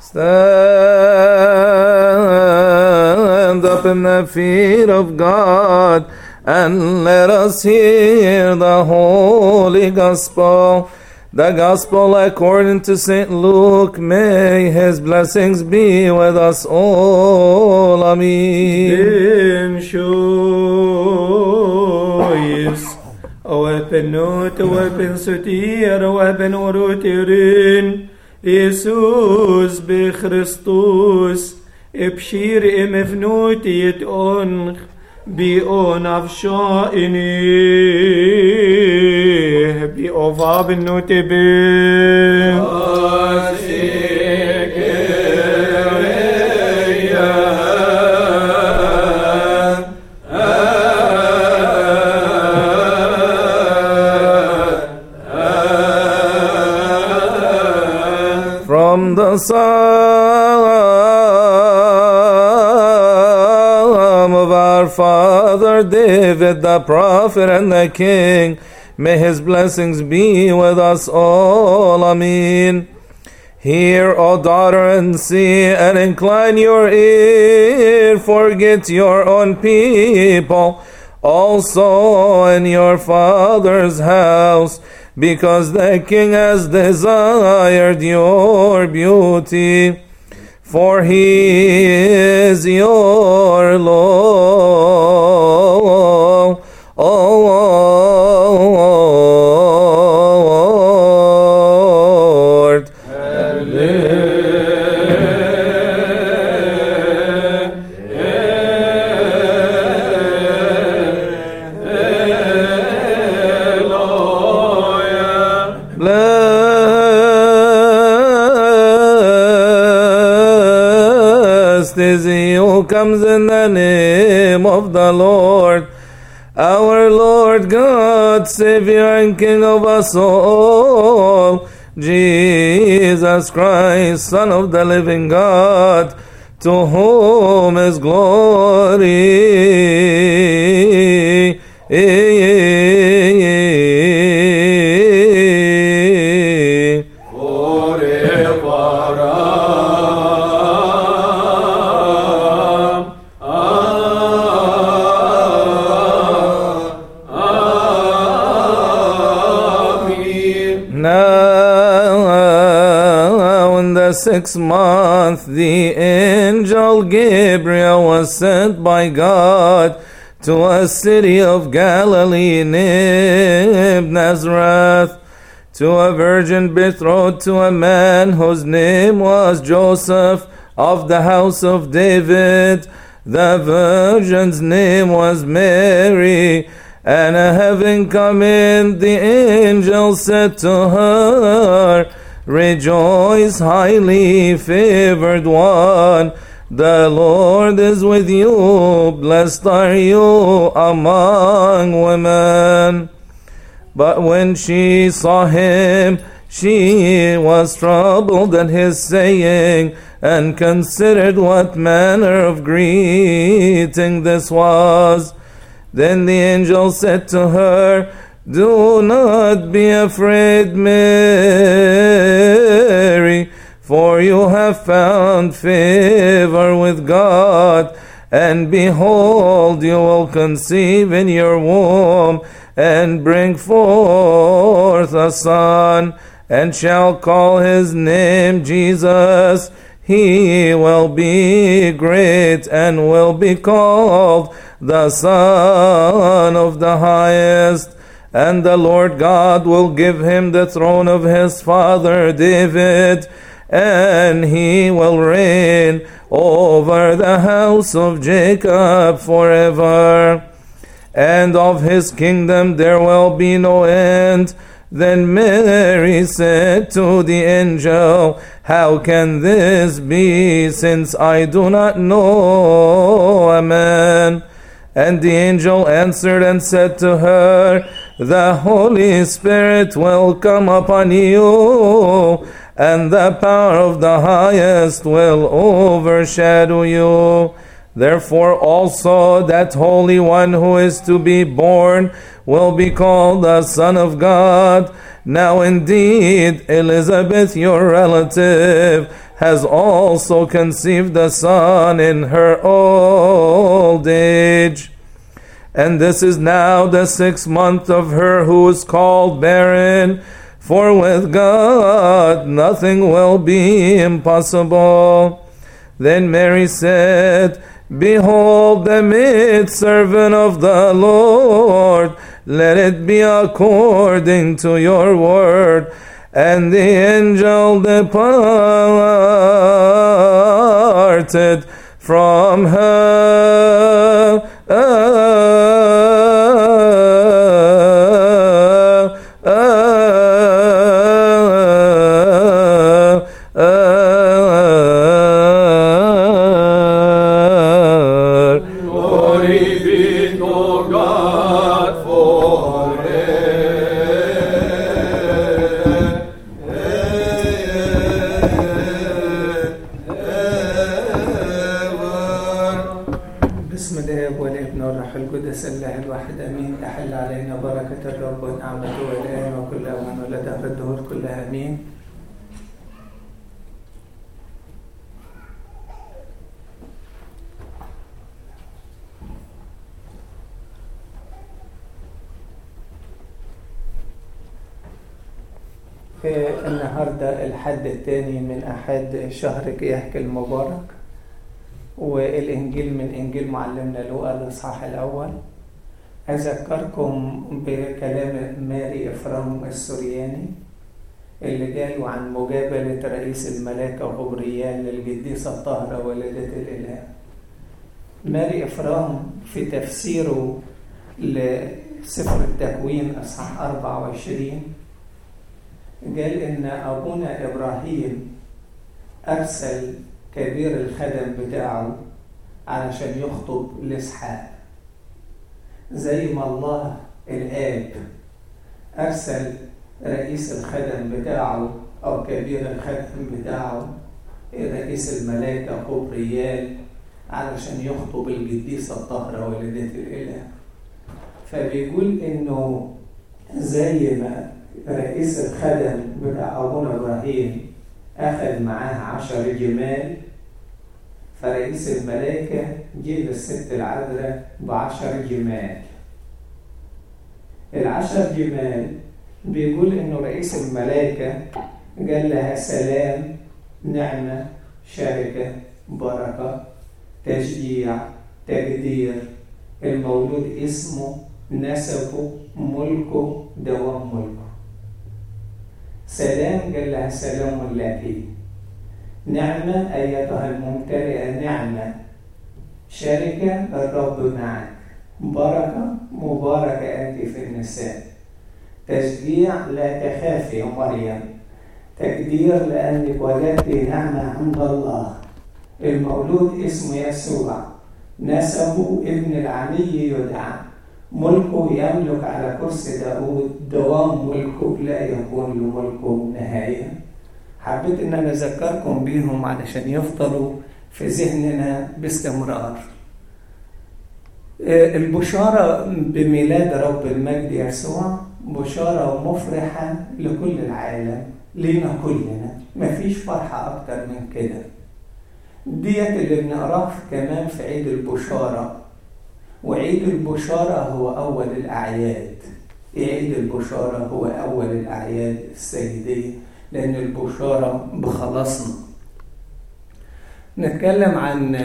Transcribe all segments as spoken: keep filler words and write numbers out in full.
Stand up in the feet of God and let us hear the Holy Gospel. The Gospel according to Saint Luke. May his blessings be with us all. Amen. وبنوت وبن ستير وبن وروتيرين يسوس بخريستوس ابشير امفنوتي يتونخ بيون افشائني بيوفا بنوتي بي From the Psalm of our father David, the prophet and the king, may his blessings be with us all. Amen. Hear, O daughter, and see, and incline your ear. Forget your own people, also in your father's house, because the king has desired your beauty, for he is your Lord. Is he who comes in the name of the Lord, our Lord God, Savior and King of us all, Jesus Christ, Son of the living God, to whom is glory sixth month, the angel Gabriel was sent by God to a city of Galilee named Nazareth, to a virgin betrothed to a man whose name was Joseph, of the house of David. The virgin's name was Mary. And having come in, the angel said to her, Rejoice, highly favored one, the Lord is with you, blessed are you among women. But when she saw him, she was troubled at his saying, and considered what manner of greeting this was. Then the angel said to her, Do not be afraid, Mary, for you have found favor with God, and behold, you will conceive in your womb, and bring forth a son, and shall call his name Jesus. He will be great, and will be called the Son of the Highest. And the Lord God will give him the throne of his father David, and he will reign over the house of Jacob forever. And of his kingdom there will be no end. Then Mary said to the angel, How can this be, since I do not know a man? And the angel answered and said to her, The Holy Spirit will come upon you, and the power of the Highest will overshadow you. Therefore also that Holy One who is to be born will be called the Son of God. Now indeed Elizabeth, your relative, has also conceived a son in her old age. And this is now the sixth month of her who is called barren, for with God nothing will be impossible. Then Mary said, Behold the maidservant of the Lord, let it be according to your word. And the angel departed from her. Uh, uh, uh, uh, Glory be to God باسم الآب والابن والروح القدس الله الواحد امين. تحل علينا بركة الرب ونعمته والآن وكل أوان ولدهر الدهور كلها امين. النهاردة الحد الثاني من أحد شهر كياك المبارك، والإنجيل من إنجيل معلمنا لوقا الإصحاح الأول. أذكركم بكلام ماري إفرام السورياني اللي قالوا عن مجابلة رئيس الملائكة غبريال للقديسة الطاهرة والدة الإله. ماري إفرام في تفسيره لسفر التكوين إصحاح أربعة وعشرين قال إن أبونا إبراهيم أرسل كبير الخدم بتاعه علشان يخطب لإسحاق، زي ما الله الآب أرسل رئيس الخدم بتاعه أو كبير الخدم بتاعه رئيس الملائكة غبريال علشان يخطب القديسة الطاهرة والدة الإله. فبيقول إنه زي ما رئيس الخدم بتاع أبونا إبراهيم أخذ معاه عشر جمال، فرئيس الملائكة جيب الست العذراء بعشر جمال. العشر جمال بيقول إنه رئيس الملائكة قال لها سلام، نعمة، شركة، بركة، تشجيع، تقدير، المولود اسمه، نسبه، ملكه، دوام ملكه. سلام قال لها سلام لك، نعمة أيتها الممتلئة نعمة، شركة الرب معك، بركة مباركة أنت في النساء، تشجيع لا تخافي يا مريم، تقدير لأنك وجدت نعمة عند الله، المولود اسمه يسوع، نسبه ابن العلي يدعى، ملكه يملك على كرسي داود، دوام ملكه لا يكون لملكه نهاية. حبيت ان انا اذكركم بيهم علشان يفضلوا في ذهننا باستمرار. البشارة بميلاد رب المجد يسوع بشارة مفرحة لكل العالم، لينا كلنا، مفيش فرحة اكتر من كده. ديت اللي بنقراه كمان في عيد البشارة، وعيد البشارة هو أول الأعياد. عيد البشارة هو أول الأعياد السيدية، لأن البشارة بخلصنا. نتكلم عن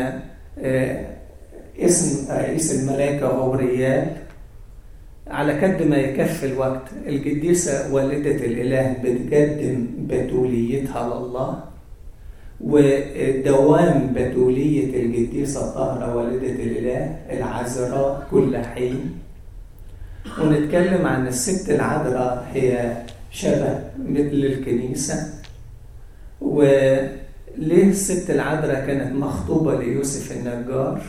اسم رئيس الملائكة غبريال على قد ما يكفي الوقت. القديسة والدة الإله بتقدم بتوليتها لله، ودوام بتولية القديسة الطاهرة والدة الإله العذراء كل حين. ونتكلم عن الست العذراء، هي شبه مثل الكنيسة. وليه الست العذراء كانت مخطوبة ليوسف النجار،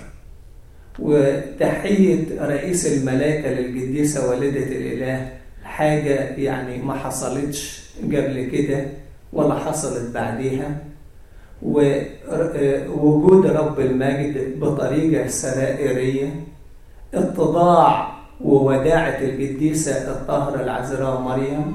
وتحية رئيس الملائكة للقديسة والدة الإله حاجة يعني ما حصلتش قبل كده ولا حصلت بعديها. ووجود رب المجد بطريقة سرائرية، اتضاع ووداعة القديسة الطاهرة العذراء مريم،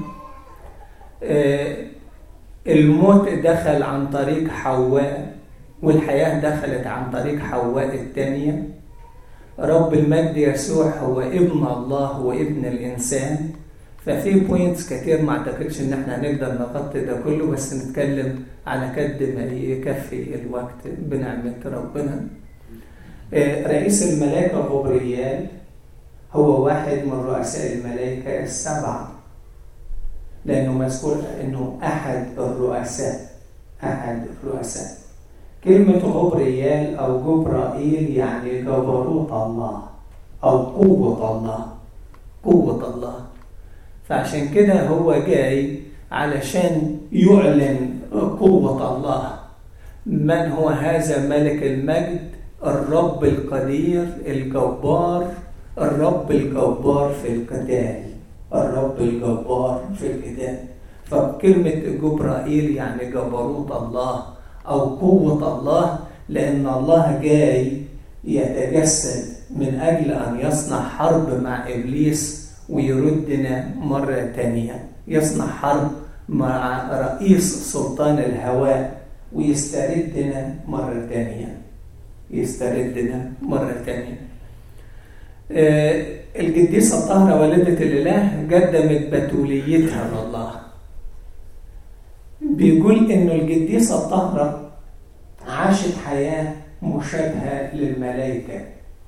الموت دخل عن طريق حواء والحياة دخلت عن طريق حواء الثانية، رب المجد يسوع هو ابن الله وابن الإنسان. ففي بوينتس كتير ما اعتقدش ان احنا هنقدر نغطي ده كله، بس نتكلم على قد ما يكفي الوقت بنعمة ربنا. رئيس الملائكة غبريال هو واحد من رؤساء الملائكة السبعة، لأنه مذكور أنه أحد الرؤساء أحد الرؤساء. كلمة غبريال أو جبرائيل يعني جبروت الله أو قوة الله، قوة الله. فعشان كده هو جاي علشان يعلن قوة الله. من هو هذا ملك المجد؟ الرب القدير الجبار، الرب الجبار في القتال، الرب الجبار في القتال. فكلمة جبرائيل يعني جبروت الله أو قوة الله، لأن الله جاي يتجسد من أجل أن يصنع حرب مع إبليس ويردنا مرة تانية، يصنع حرب مع رئيس سلطان الهواء ويستردنا مرة تانية، يستردنا مرة تانية. آه القديسة الطاهرة والدة الإله قدمت بتوليتها لله. بيقول إنه القديسة الطاهرة عاشت حياة مشابهة للملائكة،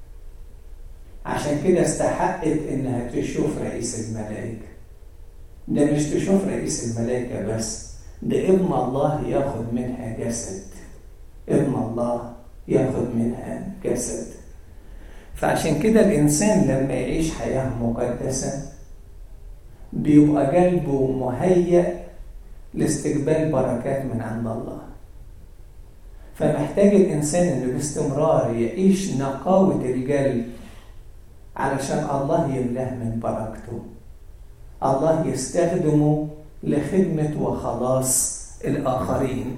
عشان كده استحقت إنها تشوف رئيس الملائكة. ده مش تشوف رئيس الملائكة بس، ده ابن الله ياخد منها جسد، ابن الله ياخد منها جسد. فعشان كده الإنسان لما يعيش حياة مقدسة بيبقى قلبه مهيأ لاستقبال بركات من عند الله. فمحتاج الإنسان إنه باستمرار يعيش نقاوة القلب علشان الله يملاه من بركته، الله يستخدمه لخدمة وخلاص الآخرين.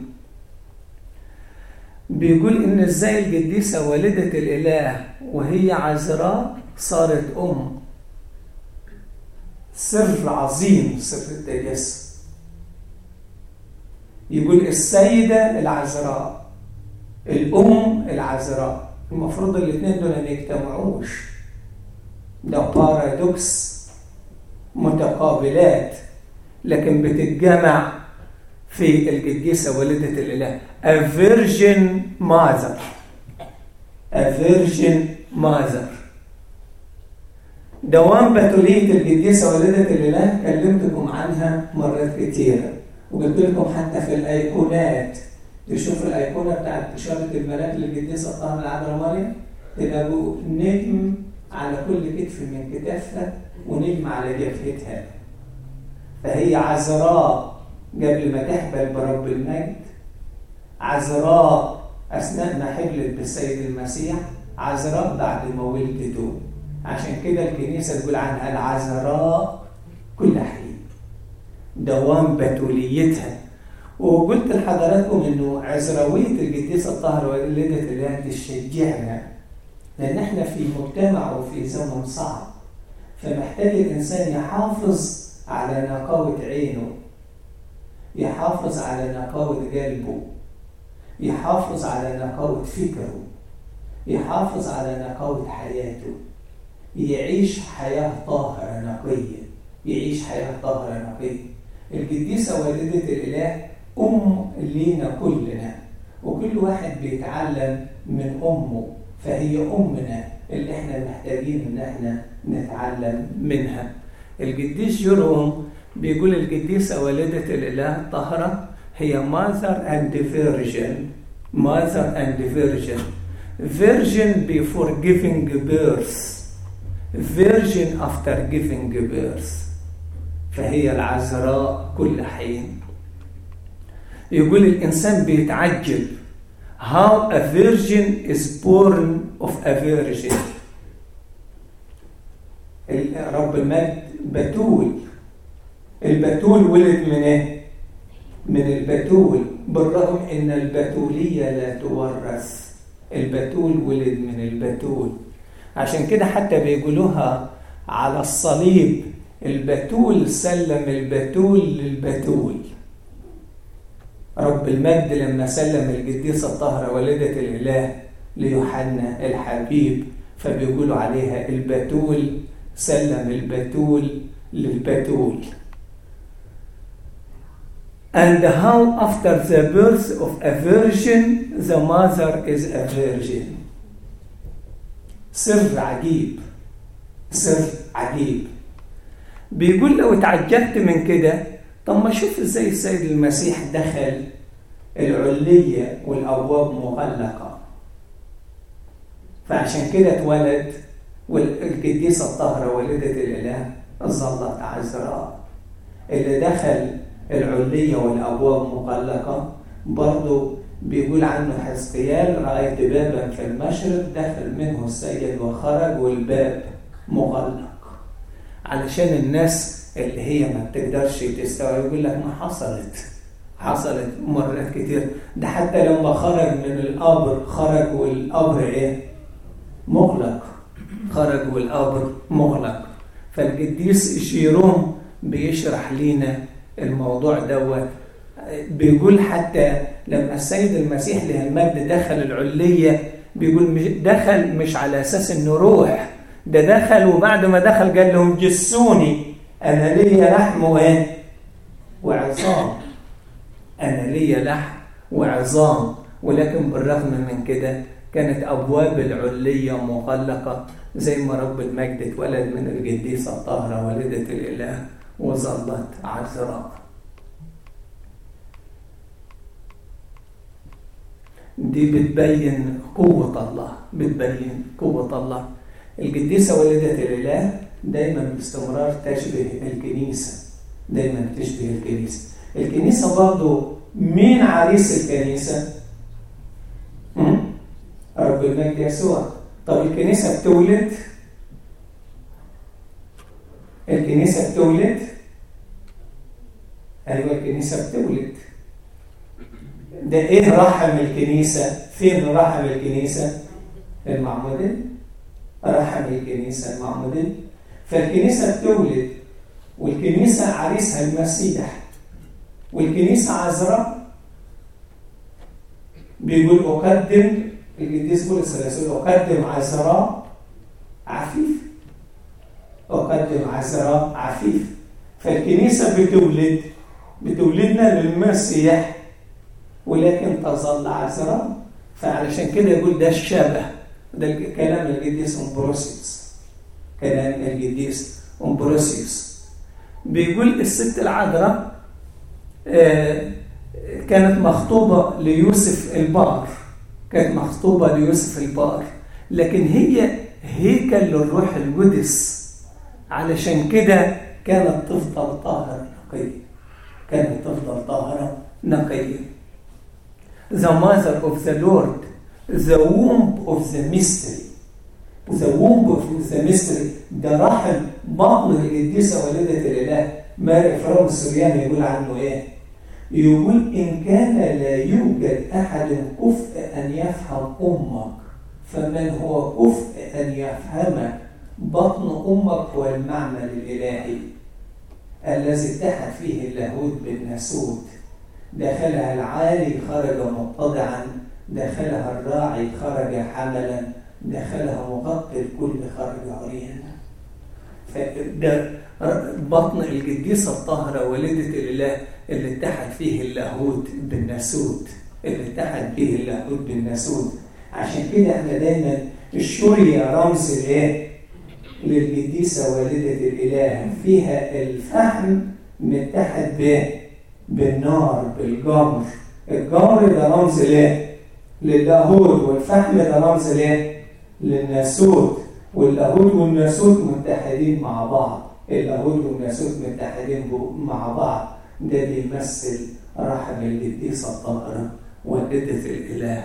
بيقول إن إزاي القديسة والدة الإله وهي عذراء صارت أم. سر عظيم، سر التجسد. يقول السيدة العذراء، الأم العذراء، المفروض الاثنين دول ما يجتمعوش، ده بارادوكس، متقابلات، لكن بتتجمع في القديسة والدة الإله. A virgin mother، A virgin mother. دوام بتولية القديسة والدة الإله كلمتكم عنها مرات كتيرة، وقلت لكم حتى في الأيقونات، تشوفوا الأيقونة بتاعت بشارة الملاك للقديسة الطاهرة العذراء مريم، تلاقوا نجم على كل كتف من كتافها ونجم على جبهتها. فهي عذراء قبل ما تحبل برب المجد، عذراء أثناء ما حبلت بالسيد المسيح، عذراء بعد ما ولدته. عشان كده الكنيسة تقول عنها العذراء كل حين، دوام بتوليتها. وقلت لحضراتكم إنه عذراوية القديسة الطاهرة والدة الإله تشجعنا، لأن احنا في مجتمع وفي زمن صعب، فمحتاج الإنسان يحافظ على نقاوة عينه، يحافظ على نقاوة قلبه، يحافظ على نقاوة فكره، يحافظ على نقاوة حياته، يعيش حياة طاهرة نقية، يعيش حياة طاهرة نقية. القديسة والدة الإله أم لينا كلنا، وكل واحد بيتعلم من أمه، فهي أمنا اللي احنا محتاجين ان احنا نتعلم منها. القديس جيروم بيقول القديسة والدة الإله الطاهرة هي mother and virgin، mother and virgin، virgin before giving birth، virgin after giving birth. فهي العذراء كل حين. يقول الإنسان بيتعجب how a virgin is born of a virgin. رب المجد بتول، البتول ولد من ايه؟ من البتول، بالرغم ان البتولية لا تورث. البتول ولد من البتول، عشان كده حتى بيقولوها على الصليب: البتول سلم البتول للبتول. رب المجد لما سلم القديسة الطاهرة والدة الإله ليوحنا الحبيب، فبيقولوا عليها البتول سلم البتول للبتول. And how after the birth of a virgin the mother is a virgin. سر عجيب، سر عجيب. بيقول لو اتعجبت من كده، طب ما شوف ازاي السيد المسيح دخل العلية والأبواب مغلقة، فعشان كده اتولد والقديسة الطاهرة والدة الإله ظلت عذراء. اللي دخل العلية والأبواب مغلقة برضو بيقول عنه حزقيال: رأيت بابا في المشرق دخل منه السيد وخرج والباب مغلق. علشان الناس اللي هي ما بتقدرش تستوعب يقول لك ما حصلت حصلت مرات كتير، ده حتى لما خرج من القبر خرج والقبر ايه مغلق، خرج والقبر مغلق. فالقديس جيروم بيشرح لنا الموضوع دوت، بيقول حتى لما السيد المسيح له المجد دخل العلية، بيقول دخل مش على أساس إنه روح، ده دخل وبعد ما دخل قال لهم: جسوني أنا لي لحم وإيه وعظام، أنا لي لحم وعظام. ولكن بالرغم من كده كانت أبواب العلية مغلقة، زي ما رب المجد اتولد من القديسة الطاهرة والدة الإله وظلت عذراء. دي بتبين قوة الله، بتبين قوة الله. القديسة والدة الإله دايما باستمرار تشبه الكنيسة، دايما تشبه الكنيسة. الكنيسة برضو مين عريس الكنيسة؟ رب المجد يسوع. طب الكنيسة بتولد؟ الكنيسة بتولد؟ أيوة الكنيسة بتولد. ده إيه رحم الكنيسة؟ فين رحم الكنيسة؟ المعمودية. رحم الكنيسة المعمودية. فالكنيسة بتولد، والكنيسة عريسها المسيح، والكنيسة عذراء. بيقول أقدم القديس بولس الرسول: أقدم عذراء عفيف، أقدم عذراء عفيف. فالكنيسة بتولد، بتولدنا للمسيح، ولكن تظل عذراء. فعلشان كده يقول ده الشبه، ده كلام القديس أمبروسيوس، كلام القديس أمبروسيوس. بيقول الست العذراء كانت مخطوبة ليوسف البار، كانت مخطوبة ليوسف البار، لكن هي هيكل للروح القدس، علشان كده كانت تفضل طاهرة نقية، كانت تفضل طاهرة نقية. The mother of the Lord, the womb of the mystery. The womb of the mystery ده رحم بطن القديسة والدة الإله. ماري إفرام السورياني يقول عنه إيه؟ يقول: إن كان لا يوجد أحد كفء أن يفهم أمك، فمن هو كفء أن يفهمك؟ بطن أمك هو المعمل الإلهي الذي اتحد فيه اللاهوت بالناسوت. دخلها العالي خرج متضعا، دخلها الراعي خرج حملا، دخلها مغطي الكل خرج عريانا. فده بطن القديسة الطاهرة والدة الإله اللي اتحد فيه اللاهوت بالناسوت، اللي اتحد فيه اللاهوت بالناسوت. عشان كده احنا دايما الشورية رمز الايه للقديسة والدة الإله، فيها الفحم متحد به بالنار بالجمر. الجمر ده رمز الايه للاهوت، والفحم ده رمز الايه للناسوت. واللاهوت والناسوت متحدين مع بعض، اللاهوت والناسوت متحدين مع بعض. ده بيمثل رحم القديسة الطاهرة والدة الإله.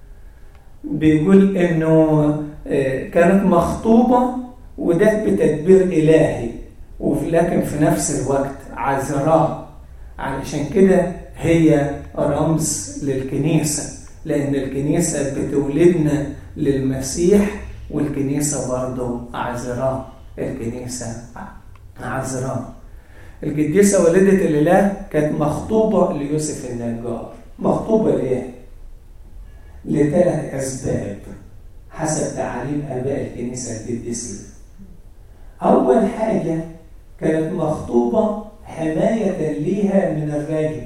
بيقول إنه كانت مخطوبة وده بتدبير إلهي، ولكن في نفس الوقت عذراء. علشان كده هي رمز للكنيسة، لأن الكنيسة بتولدنا للمسيح، والكنيسة برضو عذراء، الكنيسة عذراء. القديسة والدة الإله كانت مخطوبة ليوسف النجار. مخطوبة ليه؟ لثلاث أسباب حسب تعاليم آباء الكنيسة القديسية. أول حاجة كانت مخطوبة حماية ليها من الراجل.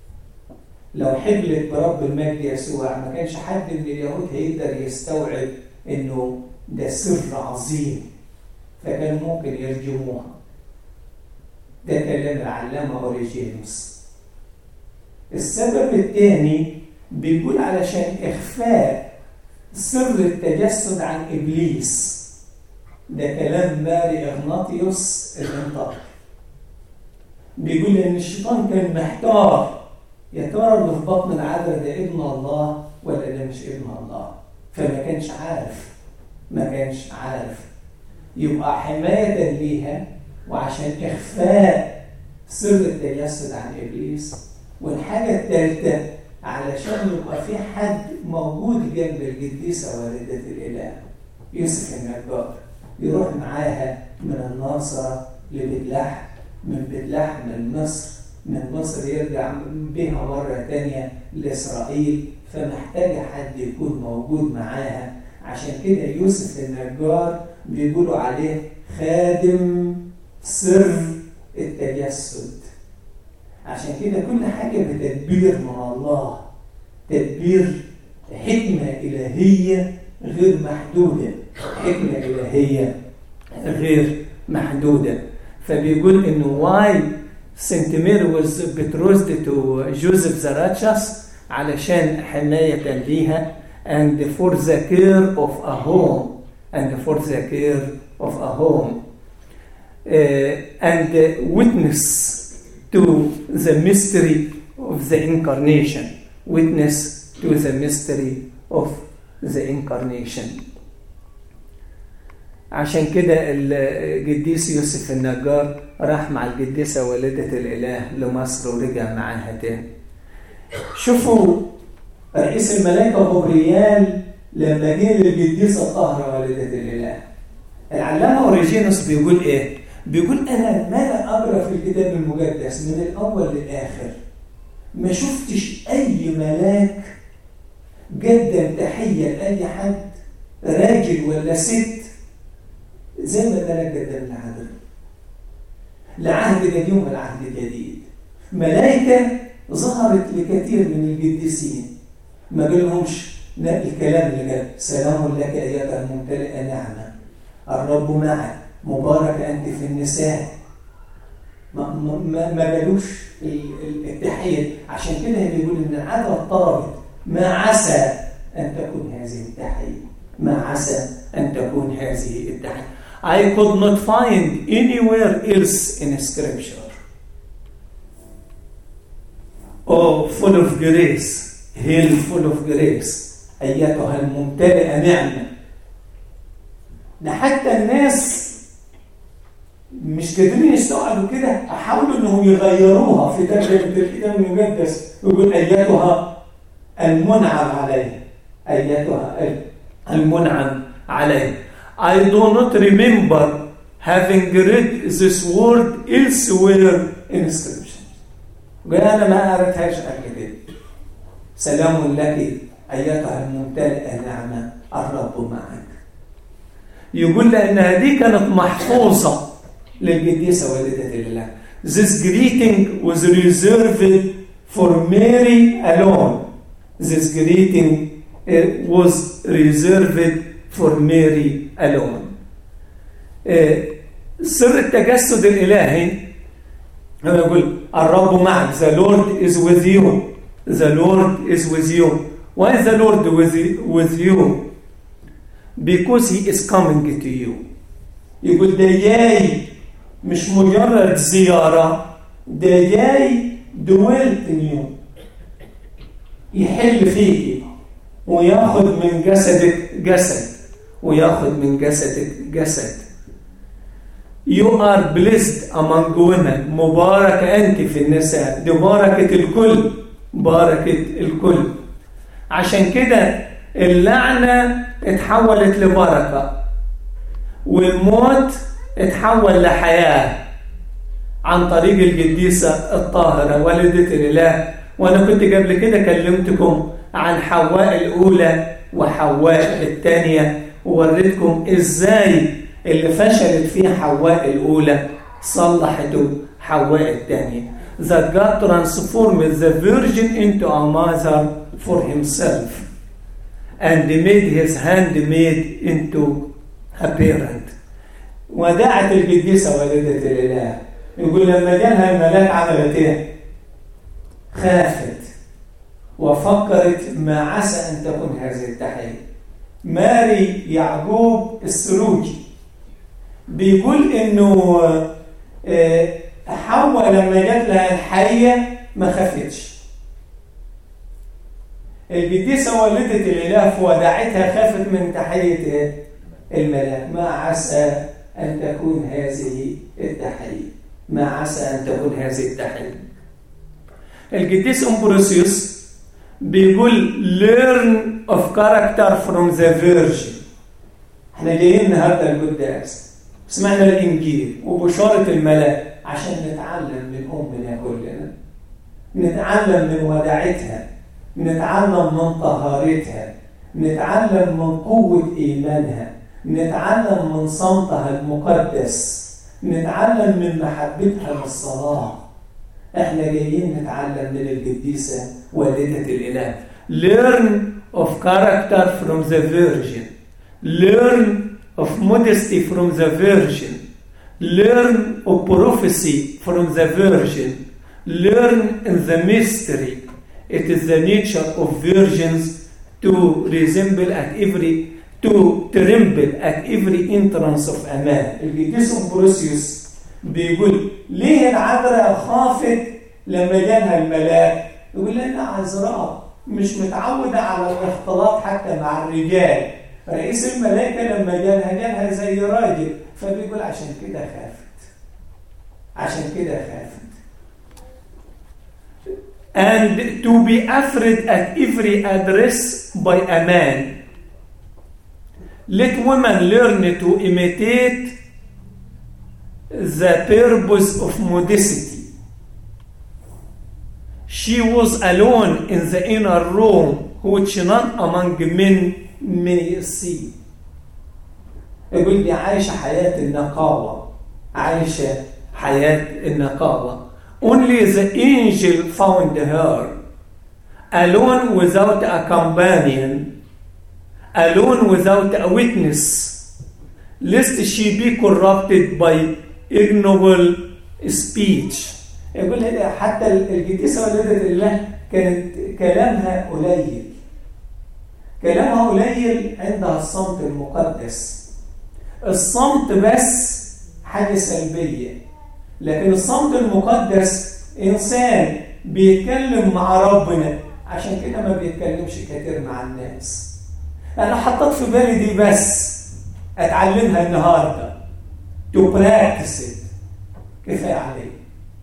لو حبلت برب المجد يسوع ما كانش حد من اليهود هيقدر يستوعب إنه ده سر عظيم، فكان ممكن يرجموها. ده كلام العلامة أوريجينوس. السبب الثاني بيقول علشان إخفاء سر التجسد عن إبليس. ده كلام ماري إغناطيوس الانطاكي. بيقول إن الشيطان كان محتار، يا ترى اللي في بطن العذراء ده ابن الله ولا ده مش ابن الله، فما كانش عارف ما كانش عارف يبقى حماية ليها وعشان إخفاء سر التجسد عن إبليس. والحاجة الثالثة علشان يبقى في حد موجود جنب القديسة والدة الإله يوسف النجار، يروح معاها من الناصرة لبيت لحم، من بيت لحم لمصر، من مصر يرجع بها مرة تانية لإسرائيل، فمحتاجة حد يكون موجود معاها. عشان كده يوسف النجار بيقولوا عليه خادم سر التجسد. عشان كده كل حاجة بتدبير من الله، تدبير حكمة إلهية غير محدودة، حكمة إلهية غير محدودة. فبيقول إنه why Saint Mary was betrothed to Joseph Zarachas علشان حماية ليها and for the care of a home and for the care of a home uh, and witness to the mystery of the incarnation, witness to the mystery of the incarnation. عشان كده القديس يوسف النجار راح مع القديسة والدة الإله لمصر ورجع معاها تاني. شوفوا رئيس الملائكة غبريال لما جه للقديسة الطاهرة والدة الإله، العلامة أوريجينوس بيقول إيه؟ بيقول أنا ما لا أقرأ في الكتاب المقدس من الأول للآخر ما شفتش أي ملاك قدم تحية لأي حد راجل ولا ست زي ما الملاك قدم لعذراء. لعهد قديم والعهد الجديد ملائكة ظهرت لكثير من القديسين ما قالهمش الكلام اللي قال سلام لك أيتها الممتلئة نعمة الرب معك مبارك أنت في النساء. ما, ما, ما قالوش التحية. عشان كده بيقول إن العادة اضطربت. ما عسى أن تكون هذه التحية، ما عسى أن تكون هذه التحية. I could not find anywhere else in Scripture. Oh, full of grace, hail full of grace, أيتها الممتلئة نعمة. ده حتى الناس مش قادرين يستوعبوا كده، حاولوا انهم يغيروها في ترجمة الكتاب المقدس، يقول أيتها المنعم عليه، أيتها المنعم عليه. I do not remember having read this word elsewhere in Scripture. قال أنا ما قرأتهاش قبل كده. سلام لك أيتها الممتلئة نعمة الرب معك. يقول لأنها دي كانت محفوظة للقديسة والدة الإله. This greeting was reserved for Mary alone. This greeting was reserved for Mary alone. سر التجسد الإلهي هو يقول الرب معك. The Lord is with you. The Lord is with you. Why is the Lord with you? With you? Because he is coming to you. يقول ده جاي مش مجرد زيارة، ده جاي dwelt in you، يحل فيك وياخذ من جسدك جسد وياخذ من جسدك جسد. You are blessed among women. مبارك أنت في النساء. دي بركة الكل. بركة الكل. عشان كده اللعنة اتحولت لبركة، والموت اتحول لحياة عن طريق القديسة الطاهرة والدة الإله. وأنا كنت قبل كده كلمتكم عن حواء الأولى وحواء الثانية، ووريتكم إزاي اللي فشلت فيه حواء الأولى صلحته حواء الثانية. That God transformed the virgin into a mother for himself and made his handmaid into a parent. ودعت القديسة والدة الإله. يقول لما جالها الملاك عملت ايه؟ خافت وفكرت ما عسى أن تكون هذه التحية. ماري يعقوب السروجي بيقول إنه حواء لما جات لها الحية ما خافتش. القديسة والدة الإله في وداعتها خافت من تحية الملاك. ما عسى أن تكون هذه التحية، ما عسى أن تكون هذه التحية. القديس أمبروسيوس بيقول learn of character from the virgin. احنا جايين النهارده القداس، سمعنا الإنجيل وبشارة الملاك عشان نتعلم من أمنا كلنا، نتعلم من وداعتها، نتعلم من طهارتها، نتعلم من قوة إيمانها، نتعلم من صمتها المقدس، نتعلم من محبتها للصلاة. احنا جايين نتعلم من القديسة والدة الإله. Learn of character from the virgin. Learn of modesty from the virgin. Learn of prophecy from the virgin. Learn in the mystery. It is the nature of virgins to resemble at every to tremble at every entrance of a man. القديس أمبروسيوس بيقول ليه العذراء خافت لما جالها الملاك؟ يقول لأنها عذراء مش متعودة على الاختلاط حتى مع الرجال. رئيس الملائكة لما جالها جالها زي راجل، فبيقول عشان كده خافت، عشان كده خافت. And to be afraid at every address by a man. Let women learn to imitate the purpose of modesty. She was alone in the inner room, which none among men may see. يقول دي عايشة حياة النقاوة، عايشة حياة النقاوة. Only the angel found her, alone without a companion, alone without a witness, lest she be corrupted by ignoble speech. يقول حتى القديسة والدة الإله كانت كلامها قليل، كلامها قليل عندها الصمت المقدس. الصمت بس حاجة سلبية، لكن الصمت المقدس إنسان بيتكلم مع ربنا، عشان كده ما بيتكلمش كتير مع الناس. أنا حطيت في بالي دي بس أتعلمها النهاردة، to practice it. كفاية عليه.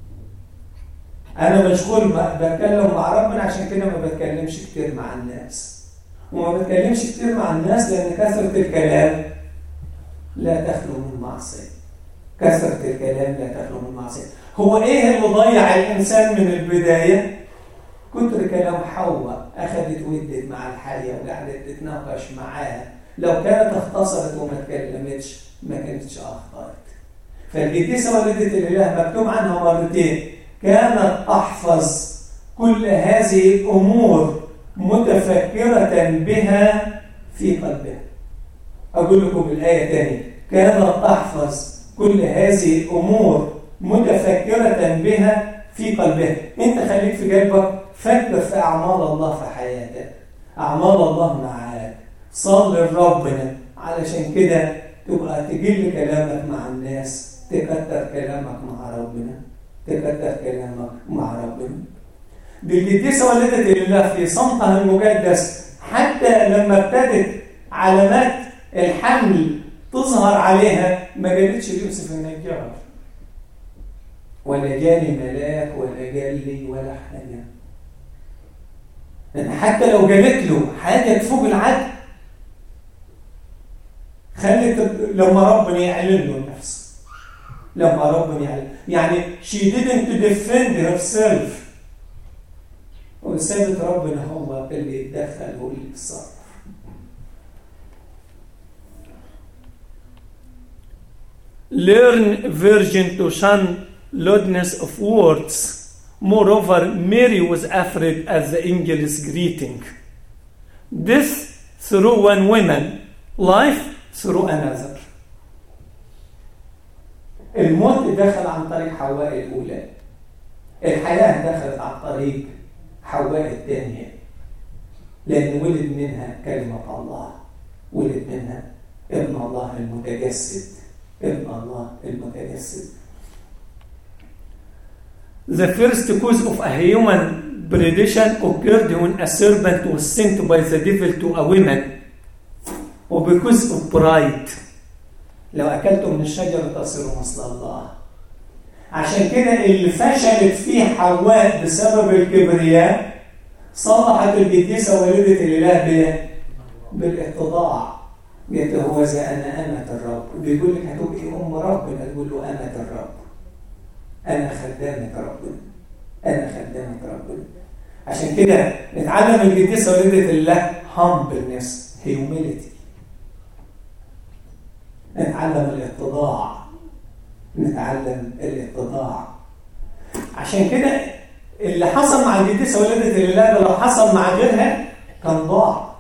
أنا مشغول بتكلم مع ربنا، عشان كده ما بتكلمش كتير مع الناس. وما بتكلمش كتير مع الناس لأن كثرة الكلام لا تخلو من معصية. كثرة الكلام لا تخلو من معصية. هو إيه اللي ضيع الإنسان من البداية؟ كتر كلام حواء، أخذت ودت مع الحية وقعدت تتناقش معاها. لو كانت اختصرت وما تكلمتش ما كانتش أخطأت. فالقديسة والدة الإله مكتوب عنها مرتين، كانت تحفظ كل هذه الأمور متفكرة بها في قلبها. أقول لكم الآية تاني، كانت تحفظ كل هذه الأمور متفكرة بها في قلبها. أنت خليك في قلبك، فكر في أعمال الله في حياتك، أعمال الله معاك، صلي لربنا علشان كده تبقى تجل كلامك مع الناس، تكتر كلامك مع ربنا، تكتر كلامك مع ربنا. بالقديسة والدة الإله في صمتها المقدس، حتى لما ابتدت علامات الحمل تظهر عليها ما قالتش ليوسف النجار، ولا جاني ملاك ولا جالي ولا حاجة. لأن حتى لو جالت له حاجة تفوق العدل خلت لما ربنا يعلن له نفسه، لما ربنا يعلن يعني she didn't defend herself، وسابت ربنا هو اللي يتدخل واللي يتصرف. Learn virgin to shun lewdness of words. Moreover, Mary was afraid at the angel's greeting. Death through one woman, life through another. الموت دخل عن طريق حواء الأولى، الحياة دخلت عن طريق حواء الثانية، لأن ولد منها كلمة الله، ولد منها ابن الله المتجسد، ابن الله المتجسد. The first cause of a human predation occurred when a serpent was sent by the devil to a woman, or because of pride. لو أكلتم من الشجرة تصيروا مثل الله. عشان كده اللي فشلت فيه حواء بسبب الكبرياء صلحت القديسة والدة الإله بالاتضاع. قالت هو ذا أنا أمة الرب، بيقول لك هتبقي أم ربنا، تقول له أمة الرب، أنا خدامة ربنا، أنا خدامة ربنا. عشان كده نتعلم القديسة والدة الإله humbleness humility، نتعلم الاتضاع، نتعلم الاتضاع. عشان كده اللي حصل مع القديسة والدة الإله ده لو حصل مع غيرها كان ضاع،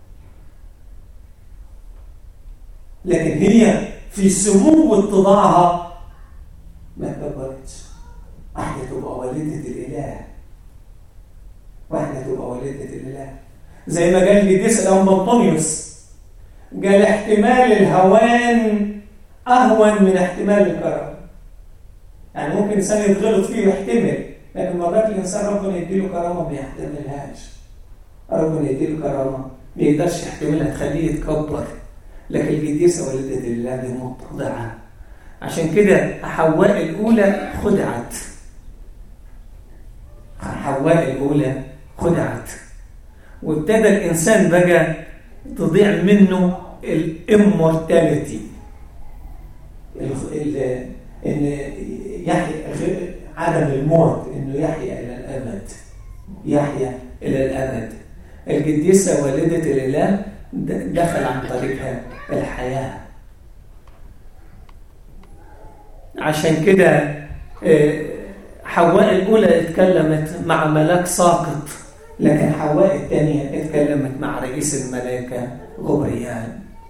لكن هي في سمو اتضاعها ما كبرتش. واحدة تبقى والدة الإله، واحدة تبقى والدة الإله، زي ما قال القديس الأنبا أنطونيوس، قال احتمال الهوان أهون من احتمال الكرم. يعني ممكن إنسان يتغلط فيه ويحتمل، لكن مرات الإنسان ربنا يديله كرامة ما يحتملهاش، ربنا يديله كرامة ما يقدرش يحتملها تخليه يتكبر. لكن القديسة والدة الإله دي متضعة. عشان كده حواء الأولى خدعت، حواء الأولى خدعت، وابتدى الإنسان بقى تضيع منه الإمورتاليتي، إن يحيى عدم الموت، إنه يحيى إلى الأبد، يحيى إلى الأبد. القديسة والدة الإله دخل عن طريقها الحياة. عشان كده حواء الأولى اتكلمت مع ملاك ساقط، لكن حواء الثانية اتكلمت مع رئيس الملائكة غبريال.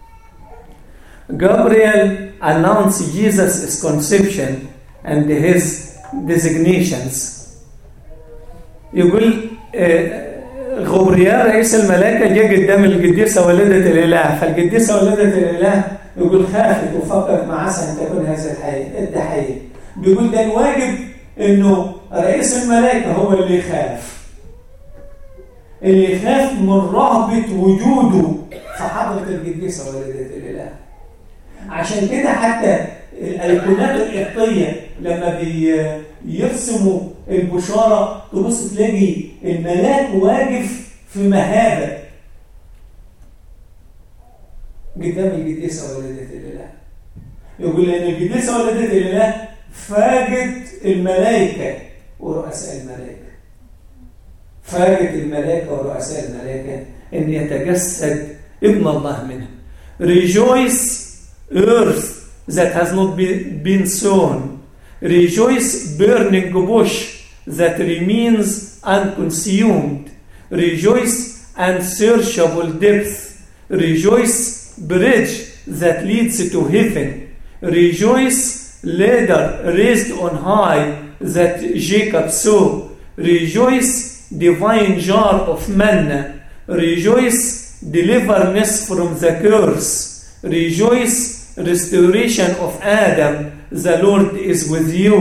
Gabriel announced Jesus' conception and his designations. يقول غبريال رئيس الملائكة جاء قدام القديسة والدة الإله، فالقديسة والدة الإله يقول خافت وفكرت مع عسى أن تكون هذا الحي الضحية. بيقول ده الواجب إنه رئيس الملائكة هو اللي يخاف، اللي يخاف من رهبة وجوده في حضرة القديسة والدة الإله. عشان كده حتى الأيقونات القبطية لما بيرسموا البشارة تبص تلاقي الملاك واقف في مهابة قدام القديسة والدة الإله. يقول لأن القديسة والدة الإله فاجت الملائكة ورؤساء الملائكة، فاجت الملائكة ورؤساء الملائكة أن يتجسد ابن الله منها. Rejoice earth that has not been sown. Rejoice burning bush that remains unconsumed. Rejoice unsearchable depth. Rejoice bridge that leads to heaven. Rejoice ladder raised on high that Jacob saw. Rejoice divine jar of manna. Rejoice deliverance from the curse. Rejoice restoration of Adam. The Lord is with you.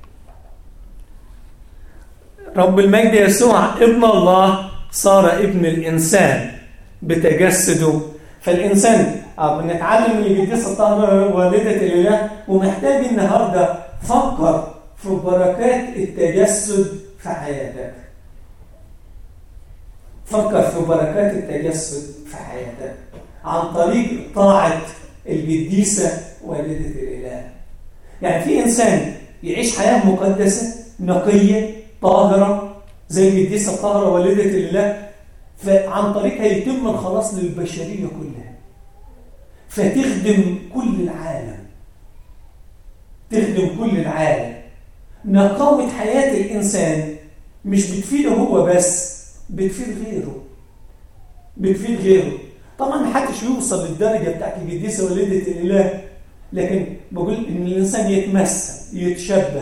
رب المجد يسوع ابن الله صار ابن الإنسان بتجسده. فالإنسان بنتعلم من القديسة الطاهرة والدة الإله، ومحتاج النهارده فكر في بركات التجسد في حياتك. فكر في بركات التجسد في حياتك عن طريق طاعة القديسة والدة الإله. يعني في إنسان يعيش حياة مقدسة نقية طاهرة زي القديسة الطاهرة والدة الإله، فعن طريقها يتم الخلاص للبشرية كلها، فتخدم كل العالم، تخدم كل العالم. نقاوة حياة الإنسان مش بتفيده هو بس، بتفيد غيره، بتفيد غيره. طبعا محدش يوصل للدرجة بتاعت القديسة والدة الإله، لكن بقول إن الإنسان يتمثل يتشبه.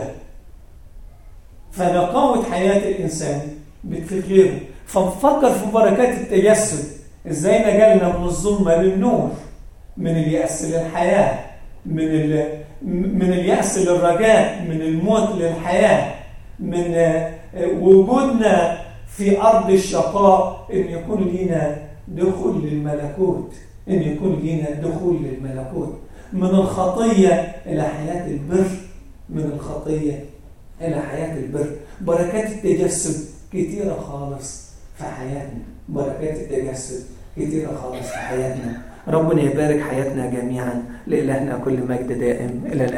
فنقاوة حياة الإنسان بتفيد غيره. فنفكر في بركات التجسد، إزاي نجلنا من الظلمة للنور، من اليأس للحياة، من من اليأس للرجاء، من الموت للحياة، من وجودنا في أرض الشقاء إن يكون لنا دخول للملكوت، إن يكون لنا دخول للملكوت، من الخطية إلى حياة البر، من الخطية إلى حياة البر. بركات التجسد كتيرة خالص في حياتنا، بركات التجسد كتيرة خالص في حياتنا. ربنا يبارك حياتنا جميعا، لإلهنا كل مجد دائم إلى الآن.